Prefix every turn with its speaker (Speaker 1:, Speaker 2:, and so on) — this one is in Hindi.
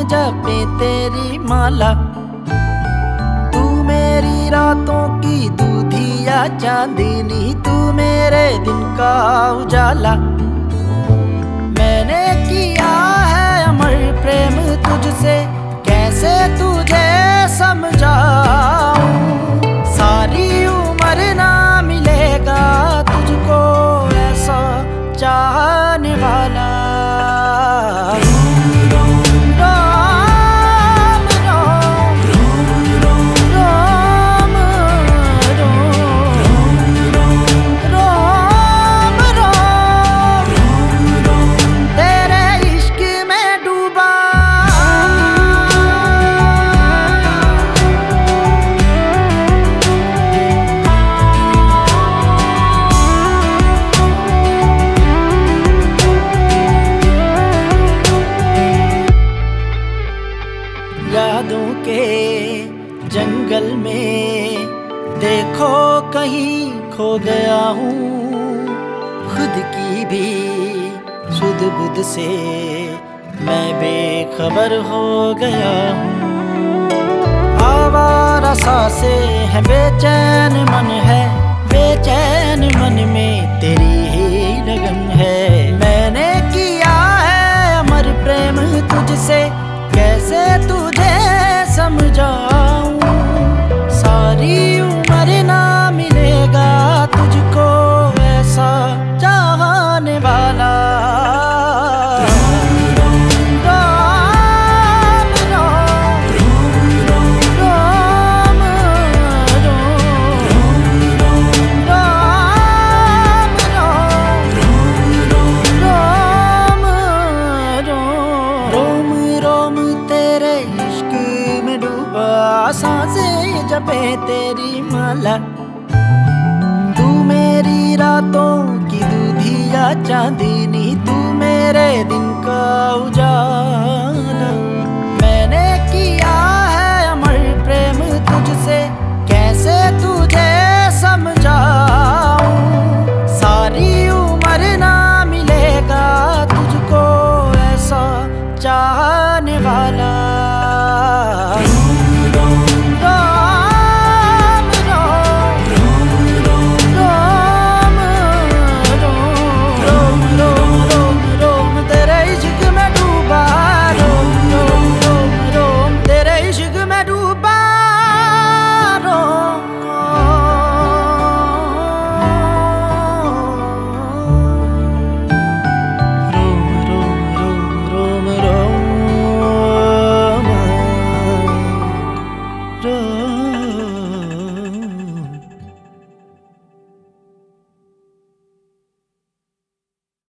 Speaker 1: जपे तेरी माला। तू मेरी रातों की दूधिया चांदनी, तू मेरे दिन का उजाला। मैंने किया है अमर प्रेम तुझसे, कैसे तुझे समझाऊं। सारी उम्र ना मिलेगा तुझको ऐसा चाहने वाला। यादों के जंगल में देखो कहीं खो गया हूँ। खुद की भी सुध बुध से मैं बेखबर हो गया हूँ। आवारा सांसें है, बेचैन मन है, बेचैन मन में तेरी ही लगन है। मैंने किया है अमर प्रेम तुझसे, कैसे तुझे समझाऊं। सारी उम्र ना मिलेगा तुझको ऐसा चाहने वाला। सांसें जपे तेरी माला। तू मेरी रातों की दूधिया चांदनी, तू मेरे दिन का उजाला।